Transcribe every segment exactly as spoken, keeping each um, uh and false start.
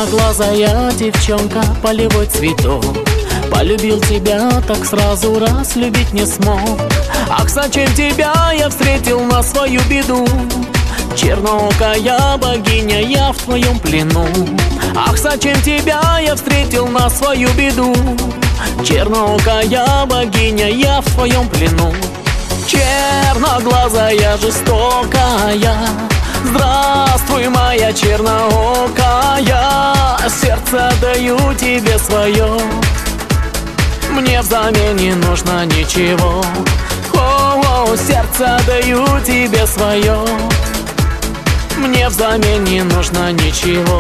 Черноглазая девчонка, полевой цветок, полюбил тебя, так сразу раз любить не смог. Ах, зачем тебя я встретил на свою беду? Черноокая богиня, я в твоем плену. Ах, зачем тебя я встретил на свою беду? Черноокая богиня, я в твоем плену. Черноглазая жестокая, здравствуй, моя черноокая. Сердце даю тебе свое, мне взамен не нужно ничего. О-о-о, сердце даю тебе свое, мне взамен не нужно ничего.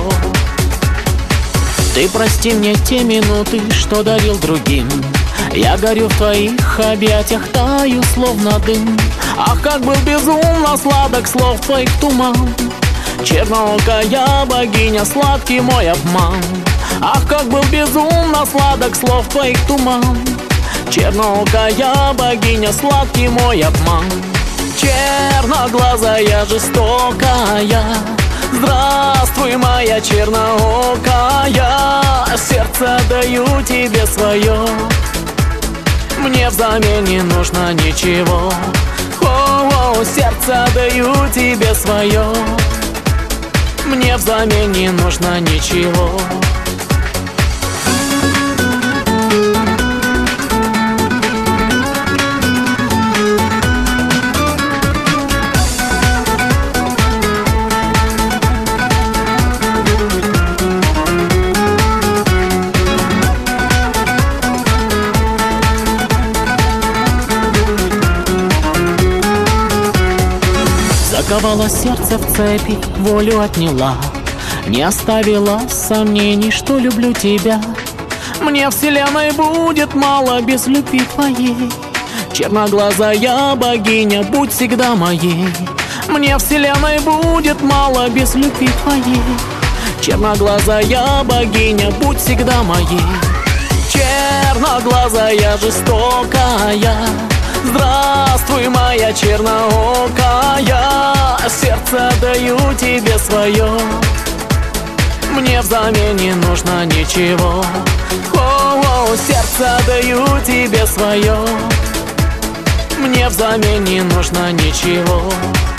Ты прости мне те минуты, что дарил другим. Я горю в твоих объятиях, таю словно дым. Ах, как был безумно сладок слов твоих туман. Черноокая богиня, сладкий мой обман. Ах, как был безумно сладок слов твоих туман. Черноокая богиня, сладкий мой обман. Черноглазая жестокая, здравствуй, моя черноокая. Сердце даю тебе свое, мне взамен не нужно ничего. О-о-о, сердце даю тебе свое, мне взамен не нужно ничего. Заковала сердце в цепи, волю отняла, не оставила сомнений, что люблю тебя. Мне вселенной будет мало без любви твоей. Черноглазая богиня, будь всегда моей. Мне вселенной будет мало без любви твоей. Черноглазая богиня, будь всегда моей. Черноглазая жестокая, здравствуй, моя черноокая. Сердце даю тебе свое, мне взамен не нужно ничего. О-о-о, сердце даю тебе свое, мне взамен не нужно ничего.